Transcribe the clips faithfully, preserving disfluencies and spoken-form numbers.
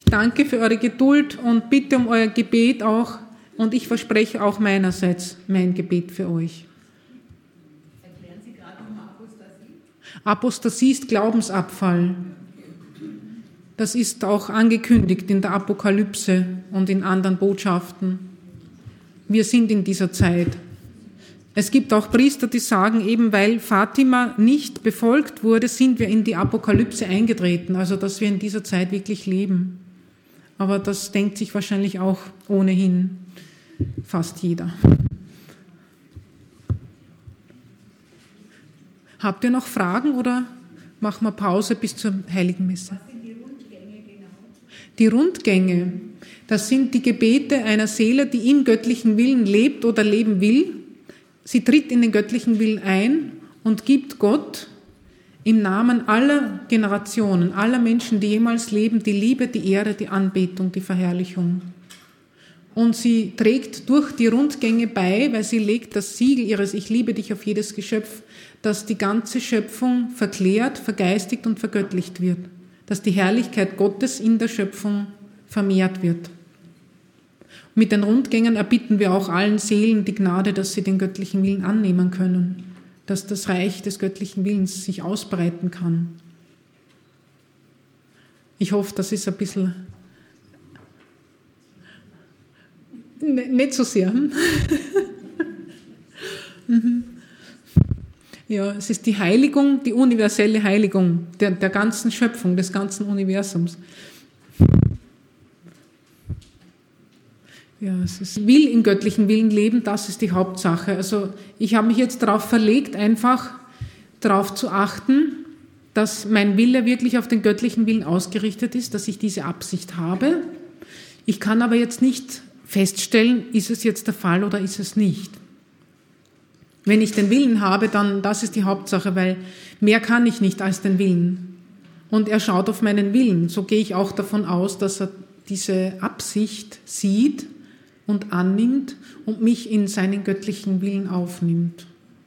danke für eure Geduld und bitte um euer Gebet auch. Und ich verspreche auch meinerseits mein Gebet für euch. Erklären Sie gerade nochmal Apostasie? Apostasie ist Glaubensabfall. Das ist auch angekündigt in der Apokalypse und in anderen Botschaften. Wir sind in dieser Zeit. Es gibt auch Priester, die sagen, eben weil Fatima nicht befolgt wurde, sind wir in die Apokalypse eingetreten, also dass wir in dieser Zeit wirklich leben. Aber das denkt sich wahrscheinlich auch ohnehin fast jeder. Habt ihr noch Fragen oder machen wir Pause bis zur Heiligen Messe? Was sind die Rundgänge genau? Die Rundgänge, das sind die Gebete einer Seele, die im göttlichen Willen lebt oder leben will. Sie tritt in den göttlichen Willen ein und gibt Gott im Namen aller Generationen, aller Menschen, die jemals leben, die Liebe, die Ehre, die Anbetung, die Verherrlichung. Und sie trägt durch die Rundgänge bei, weil sie legt das Siegel ihres Ich liebe dich auf jedes Geschöpf, dass die ganze Schöpfung verklärt, vergeistigt und vergöttlicht wird, dass die Herrlichkeit Gottes in der Schöpfung vermehrt wird. Mit den Rundgängen erbitten wir auch allen Seelen die Gnade, dass sie den göttlichen Willen annehmen können, dass das Reich des göttlichen Willens sich ausbreiten kann. Ich hoffe, das ist ein bisschen nicht so sehr. mhm. Ja, es ist die Heiligung, die universelle Heiligung der, der ganzen Schöpfung, des ganzen Universums. Ja, es ist, will im göttlichen Willen leben, das ist die Hauptsache. Also ich habe mich jetzt darauf verlegt, einfach darauf zu achten, dass mein Wille wirklich auf den göttlichen Willen ausgerichtet ist, dass ich diese Absicht habe. Ich kann aber jetzt nicht feststellen, ist es jetzt der Fall oder ist es nicht. Wenn ich den Willen habe, dann das ist die Hauptsache, weil mehr kann ich nicht als den Willen. Und er schaut auf meinen Willen. So gehe ich auch davon aus, dass er diese Absicht sieht und annimmt und mich in seinen göttlichen Willen aufnimmt.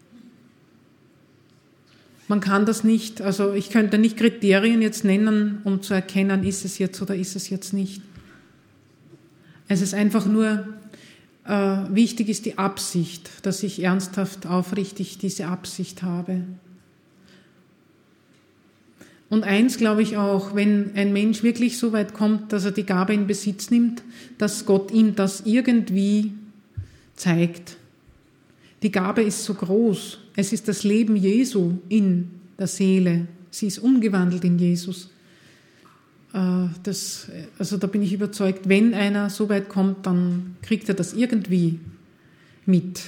Man kann das nicht, also ich könnte nicht Kriterien jetzt nennen, um zu erkennen, ist es jetzt oder ist es jetzt nicht. Es ist einfach nur, äh, wichtig ist die Absicht, dass ich ernsthaft, aufrichtig diese Absicht habe. Und eins glaube ich auch, wenn ein Mensch wirklich so weit kommt, dass er die Gabe in Besitz nimmt, dass Gott ihm das irgendwie zeigt. Die Gabe ist so groß. Es ist das Leben Jesu in der Seele. Sie ist umgewandelt in Jesus. Das, also da bin ich überzeugt, wenn einer so weit kommt, dann kriegt er das irgendwie mit.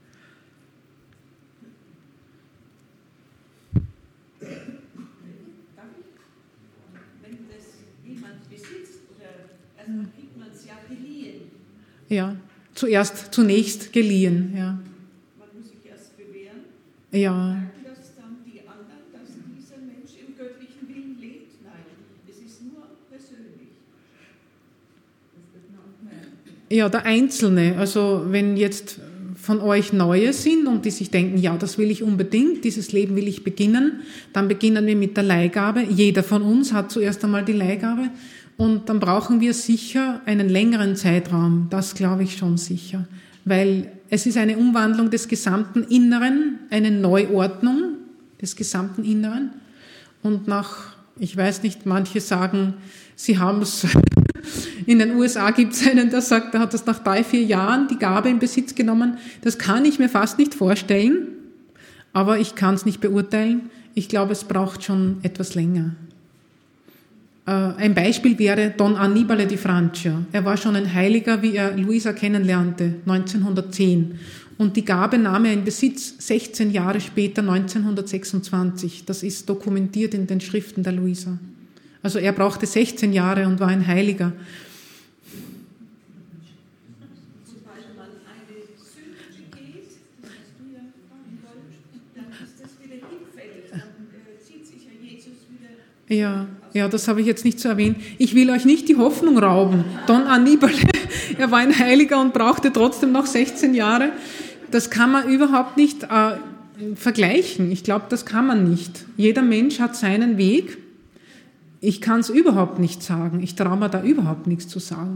Wenn das jemand besitzt, oder, also dann kriegt man es ja geliehen. Ja, zuerst, zunächst geliehen, ja. Man muss sich erst bewähren. Ja. Dass dann die anderen, dass dieser Mensch im göttlichen Willen lebt. Nein, es ist nur persönlich. Das wird man auch merken. Ja, der Einzelne, also wenn jetzt von euch Neue sind und die sich denken, ja, das will ich unbedingt, dieses Leben will ich beginnen, dann beginnen wir mit der Leihgabe. Jeder von uns hat zuerst einmal die Leihgabe und dann brauchen wir sicher einen längeren Zeitraum, das glaube ich schon sicher, weil es ist eine Umwandlung des gesamten Inneren, eine Neuordnung des gesamten Inneren und nach, ich weiß nicht, manche sagen, sie haben es. In den U S A gibt es einen, der sagt, der hat das nach drei, vier Jahren die Gabe in Besitz genommen. Das kann ich mir fast nicht vorstellen, aber ich kann es nicht beurteilen. Ich glaube, es braucht schon etwas länger. Ein Beispiel wäre Don Annibale di Francia. Er war schon ein Heiliger, wie er Luisa kennenlernte, neunzehnhundertzehn. Und die Gabe nahm er in Besitz sechzehn Jahre später, neunzehnhundertsechsundzwanzig. Das ist dokumentiert in den Schriften der Luisa. Also er brauchte sechzehn Jahre und war ein Heiliger. Sobald man eine Sünde begeht, das hast du ja fragen wollen, dann ist das wieder hinfällig. Dann äh, zieht sich ja Jesus wieder. Ja, ja, das habe ich jetzt nicht so erwähnt. Ich will euch nicht die Hoffnung rauben. Don Annibale, er war ein Heiliger und brauchte trotzdem noch sechzehn Jahre. Das kann man überhaupt nicht äh, vergleichen. Ich glaube, das kann man nicht. Jeder Mensch hat seinen Weg. ich kann es überhaupt nicht sagen. Ich traue mir da überhaupt nichts zu sagen.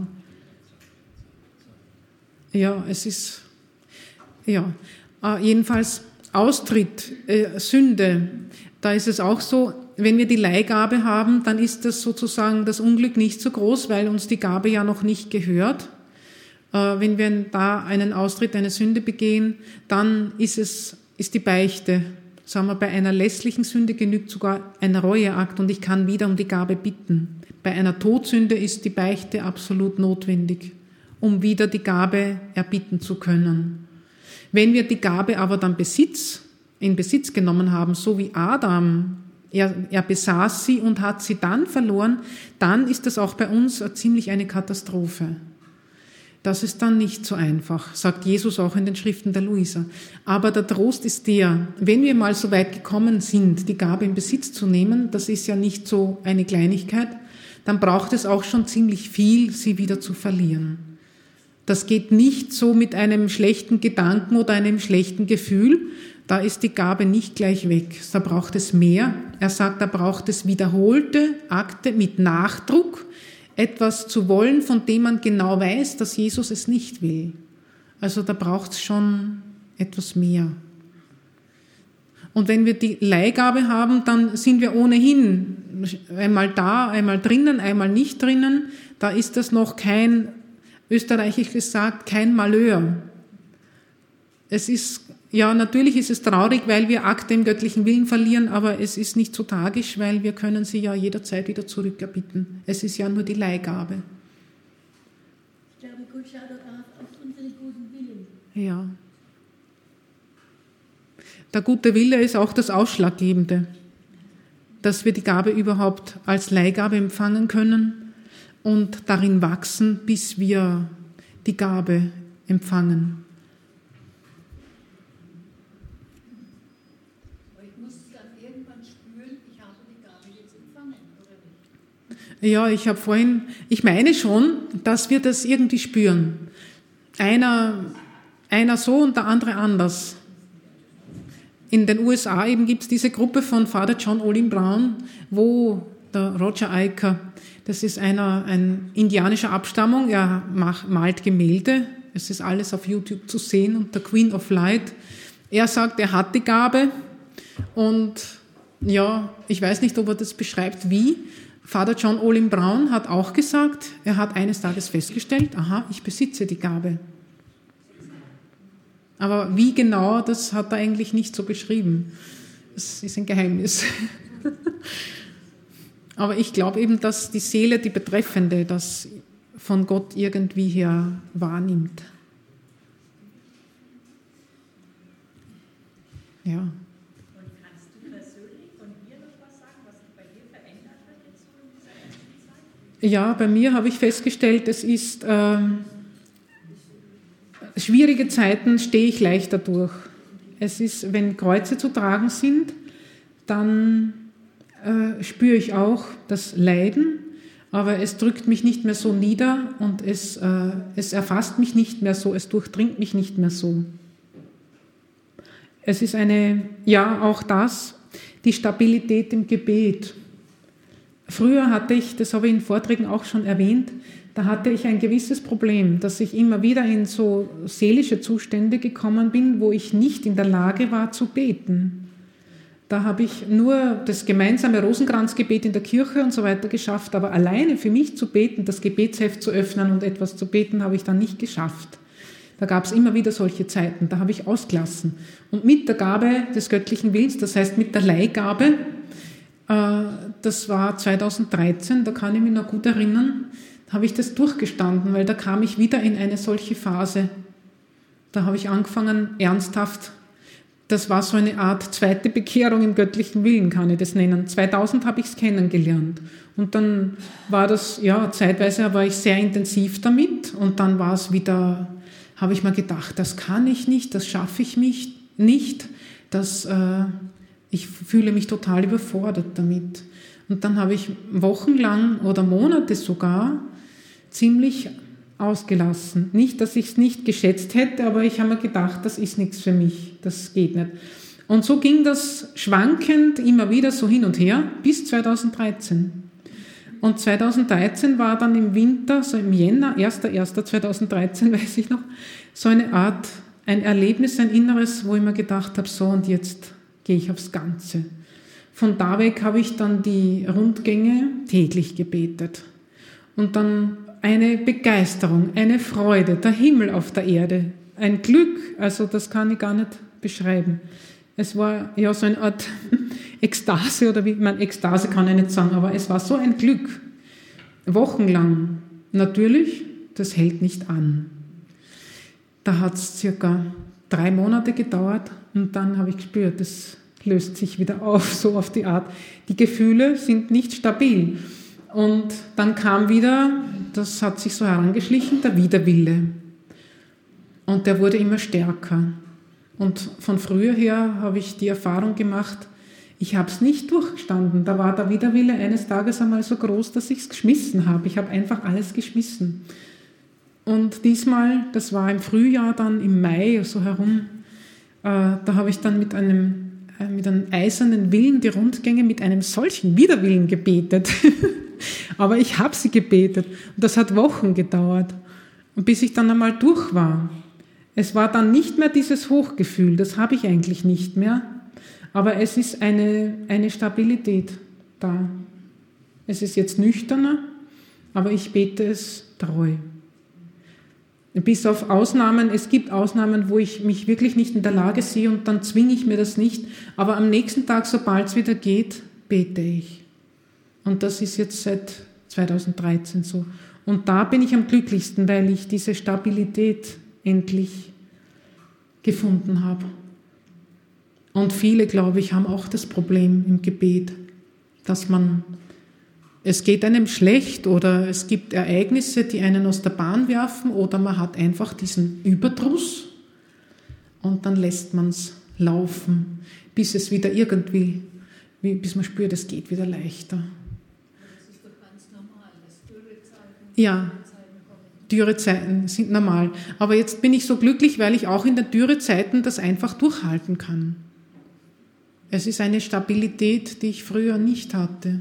Ja, es ist, ja, äh, jedenfalls Austritt, äh, Sünde, da ist es auch so, wenn wir die Leihgabe haben, dann ist das sozusagen das Unglück nicht so groß, weil uns die Gabe ja noch nicht gehört. Äh, wenn wir da einen Austritt, eine Sünde begehen, dann ist es, ist die Beichte. Sagen wir, bei einer lässlichen Sünde genügt sogar ein Reueakt und ich kann wieder um die Gabe bitten. Bei einer Todsünde ist die Beichte absolut notwendig, um wieder die Gabe erbitten zu können. Wenn wir die Gabe aber dann Besitz, in Besitz genommen haben, so wie Adam, er, er besaß sie und hat sie dann verloren, dann ist das auch bei uns ziemlich eine Katastrophe. Das ist dann nicht so einfach, sagt Jesus auch in den Schriften der Luisa. Aber der Trost ist der, wenn wir mal so weit gekommen sind, die Gabe in Besitz zu nehmen, das ist ja nicht so eine Kleinigkeit, dann braucht es auch schon ziemlich viel, sie wieder zu verlieren. Das geht nicht so mit einem schlechten Gedanken oder einem schlechten Gefühl, da ist die Gabe nicht gleich weg, da braucht es mehr. Er sagt, da braucht es wiederholte Akte mit Nachdruck, etwas zu wollen, von dem man genau weiß, dass Jesus es nicht will. Also da braucht es schon etwas mehr. Und wenn wir die Leihgabe haben, dann sind wir ohnehin einmal da, einmal drinnen, einmal nicht drinnen. Da ist das noch kein, österreichisch gesagt, kein Malheur. Es ist, ja, natürlich ist es traurig, weil wir Akte im göttlichen Willen verlieren, aber es ist nicht so tragisch, weil wir können sie ja jederzeit wieder zurückerbitten. Es ist ja nur die Leihgabe. Ich glaube, Gott schaut auf unseren guten Willen. Ja. Der gute Wille ist auch das Ausschlaggebende, dass wir die Gabe überhaupt als Leihgabe empfangen können und darin wachsen, bis wir die Gabe empfangen. Ja, ich habe vorhin, ich meine schon, dass wir das irgendwie spüren. Einer, einer so und der andere anders. In den U S A eben gibt es diese Gruppe von Father John Olin Brown, wo der Roger Eicher, das ist einer, ein indianischer Abstammung, er macht, malt Gemälde, es ist alles auf YouTube zu sehen, und der Queen of Light. Er sagt, er hat die Gabe und ja, ich weiß nicht, ob er das beschreibt, wie. Father John Olin Brown hat auch gesagt, er hat eines Tages festgestellt, aha, ich besitze die Gabe. Aber wie genau, das hat er eigentlich nicht so beschrieben. Das ist ein Geheimnis. Aber ich glaube eben, dass die Seele, die Betreffende, das von Gott irgendwie her wahrnimmt. Ja. Ja, bei mir habe ich festgestellt, es ist äh, schwierige Zeiten stehe ich leichter durch. Es ist, wenn Kreuze zu tragen sind, dann äh, spüre ich auch das Leiden, aber es drückt mich nicht mehr so nieder und es, äh, es erfasst mich nicht mehr so, es durchdringt mich nicht mehr so. Es ist eine, ja, auch das, die Stabilität im Gebet. Früher hatte ich, das habe ich in Vorträgen auch schon erwähnt, da hatte ich ein gewisses Problem, dass ich immer wieder in so seelische Zustände gekommen bin, wo ich nicht in der Lage war zu beten. Da habe ich nur das gemeinsame Rosenkranzgebet in der Kirche und so weiter geschafft, aber alleine für mich zu beten, das Gebetsheft zu öffnen und etwas zu beten, habe ich dann nicht geschafft. Da gab es immer wieder solche Zeiten, da habe ich ausgelassen. Und mit der Gabe des göttlichen Willens, das heißt mit der Leihgabe, das war zweitausenddreizehn, da kann ich mich noch gut erinnern, da habe ich das durchgestanden, weil da kam ich wieder in eine solche Phase. Da habe ich angefangen, ernsthaft, das war so eine Art zweite Bekehrung im göttlichen Willen, kann ich das nennen. zweitausend habe ich es kennengelernt. Und dann war das, ja, zeitweise war ich sehr intensiv damit und dann war es wieder, habe ich mir gedacht, das kann ich nicht, das schaffe ich mich nicht, das... Äh, Ich fühle mich total überfordert damit. Und dann habe ich wochenlang oder Monate sogar ziemlich ausgelassen. Nicht, dass ich es nicht geschätzt hätte, aber ich habe mir gedacht, das ist nichts für mich, das geht nicht. Und so ging das schwankend immer wieder so hin und her bis zweitausenddreizehn. Und zweitausenddreizehn war dann im Winter, so im Jänner, erster erster zweitausenddreizehn, weiß ich noch, so eine Art, ein Erlebnis, ein Inneres, wo ich mir gedacht habe, so und jetzt gehe ich aufs Ganze. Von da weg habe ich dann die Rundgänge täglich gebetet. Und dann eine Begeisterung, eine Freude, der Himmel auf der Erde, ein Glück, also das kann ich gar nicht beschreiben. Es war ja so eine Art Ekstase, oder wie man Ekstase kann ich nicht sagen, aber es war so ein Glück. Wochenlang. Natürlich, das hält nicht an. Da hat es circa drei Monate gedauert und dann habe ich gespürt, das löst sich wieder auf, so auf die Art. Die Gefühle sind nicht stabil. Und dann kam wieder, das hat sich so herangeschlichen, der Widerwille. Und der wurde immer stärker. Und von früher her habe ich die Erfahrung gemacht, ich habe es nicht durchgestanden. Da war der Widerwille eines Tages einmal so groß, dass ich es geschmissen habe. Ich habe einfach alles geschmissen. Und diesmal, das war im Frühjahr dann, im Mai so herum, äh, da habe ich dann mit einem, äh, mit einem eisernen Willen die Rundgänge mit einem solchen Widerwillen gebetet. Aber ich habe sie gebetet. Und das hat Wochen gedauert. Und bis ich dann einmal durch war. Es war dann nicht mehr dieses Hochgefühl, das habe ich eigentlich nicht mehr. Aber es ist eine, eine Stabilität da. Es ist jetzt nüchterner, aber ich bete es treu. Bis auf Ausnahmen, es gibt Ausnahmen, wo ich mich wirklich nicht in der Lage sehe und dann zwinge ich mir das nicht. Aber am nächsten Tag, sobald es wieder geht, bete ich. Und das ist jetzt seit zweitausenddreizehn so. Und da bin ich am glücklichsten, weil ich diese Stabilität endlich gefunden habe. Und viele, glaube ich, haben auch das Problem im Gebet, dass man, es geht einem schlecht oder es gibt Ereignisse, die einen aus der Bahn werfen oder man hat einfach diesen Überdruss und dann lässt man es laufen, bis es wieder irgendwie, bis man spürt, es geht wieder leichter. Das ist doch ganz normal, dass Dürrezeiten, Ja. Dürrezeiten sind normal. Aber jetzt bin ich so glücklich, weil ich auch in den Dürrezeiten das einfach durchhalten kann. Es ist eine Stabilität, die ich früher nicht hatte.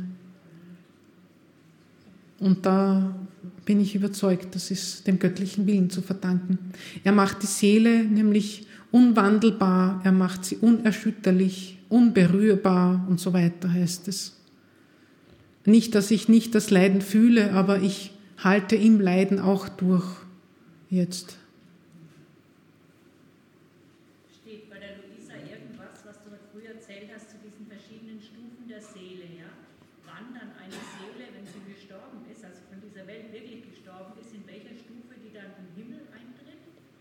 Und da bin ich überzeugt, das ist dem göttlichen Willen zu verdanken. Er macht die Seele nämlich unwandelbar, er macht sie unerschütterlich, unberührbar und so weiter heißt es. Nicht, dass ich nicht das Leiden fühle, aber ich halte im Leiden auch durch jetzt. Steht bei der Luisa irgendwas, was du früher erzählt hast, zu diesen verschiedenen Stufen der Seele, ja? Wann dann eine Seele, wenn sie gestorben ist, also von dieser Welt wirklich gestorben ist, in welcher Stufe die dann im Himmel eintritt?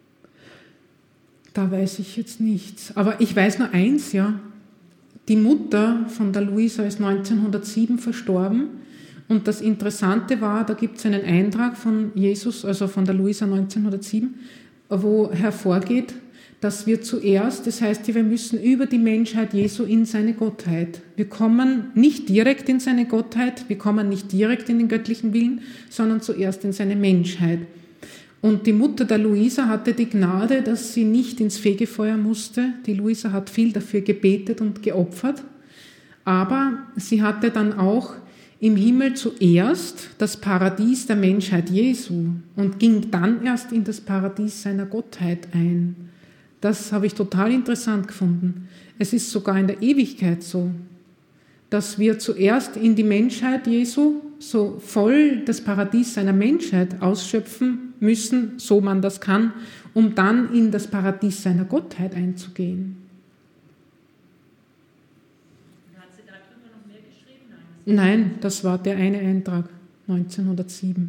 Da weiß ich jetzt nichts. Aber ich weiß nur eins, ja. Die Mutter von der Luisa ist neunzehnhundertsieben verstorben. Und das Interessante war, da gibt es einen Eintrag von Jesus, also von der Luisa neunzehnhundertsieben, wo hervorgeht, dass wir zuerst, das heißt, wir müssen über die Menschheit Jesu in seine Gottheit. Wir kommen nicht direkt in seine Gottheit, wir kommen nicht direkt in den göttlichen Willen, sondern zuerst in seine Menschheit. Und die Mutter der Luisa hatte die Gnade, dass sie nicht ins Fegefeuer musste. Die Luisa hat viel dafür gebetet und geopfert, aber sie hatte dann auch im Himmel zuerst das Paradies der Menschheit Jesu und ging dann erst in das Paradies seiner Gottheit ein. Das habe ich total interessant gefunden. Es ist sogar in der Ewigkeit so, dass wir zuerst in die Menschheit Jesu so voll das Paradies seiner Menschheit ausschöpfen müssen, so man das kann, um dann in das Paradies seiner Gottheit einzugehen. Nein, das war der eine Eintrag, neunzehnhundertsieben.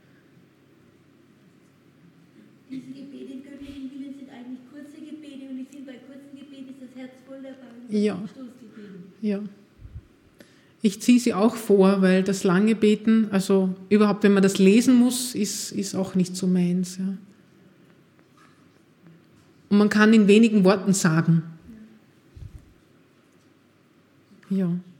Diese Gebete im göttlichen Willen sind eigentlich kurze Gebete und ich finde, bei kurzen Gebeten ist das Herz voll dabei. Ja. Stoßgebeten. Ja. Ich ziehe sie auch vor, weil das lange Beten, also überhaupt, wenn man das lesen muss, ist, ist auch nicht so meins. Ja. Und man kann in wenigen Worten sagen. Ja.